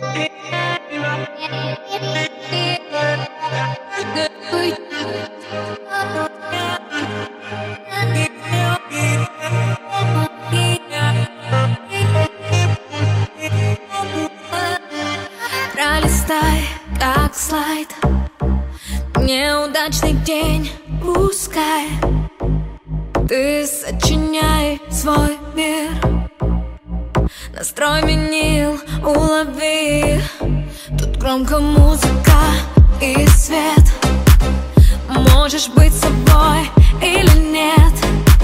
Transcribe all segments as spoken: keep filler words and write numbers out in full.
Пролистай, как слайд, неудачный день, пускай ты сочиняй свой мир. Настрой винил, улови. Тут громко музыка и свет. Можешь быть собой или нет.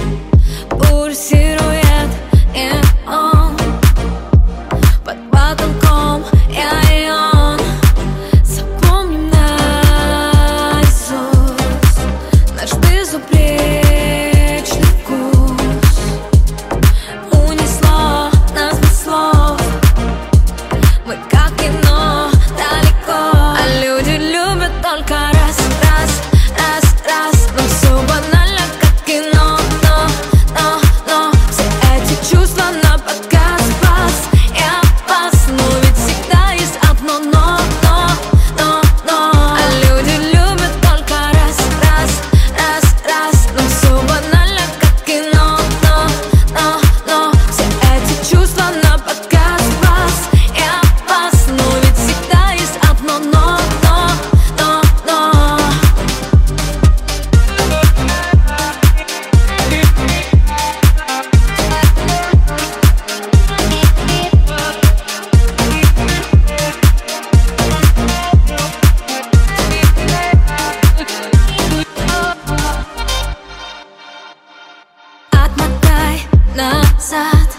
Пульсирует и он под потолком, я и он. Запомним наизусть наш безупречный вкус. Унесло нас без слов, мы как кино далеко. А люди любят только раз, раз, раз, раз. Но все банально, как кино, но, но, но все эти чувства на подказ пас. Я пас, но ведь всегда есть одно но, но, но, но. А люди любят только раз, раз, раз, раз. Но все банально, как кино, но, но, но все эти чувства на подказ пас. Я пас, но ведь всегда есть одно но, но, но, но. Отмотай назад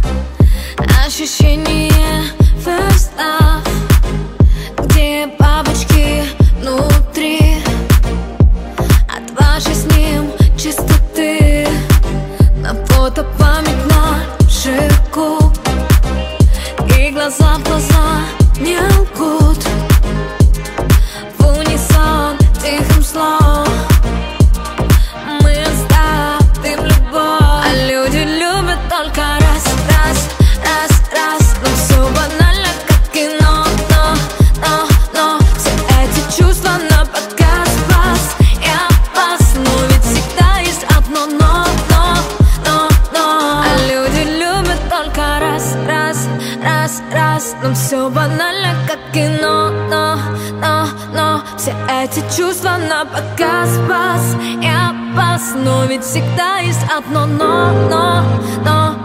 ощущение first love, где бабочки внутри от вашей с ним чистоты. На фото память наших губ, и глаза в глаза не лгут. В унисон тихим слов мы оставим любовь. А люди любят только раз, раз, раз, раз. Но все банально, как кино, но, но, но все эти чувства на подказ пас. Я пас, но ведь всегда есть одно но, но, но, но. А люди любят только раз, раз, раз, раз. Но все банально, как кино, но, но, но все эти чувства на подказ пас. Я пас, но ведь всегда есть одно но, но, но.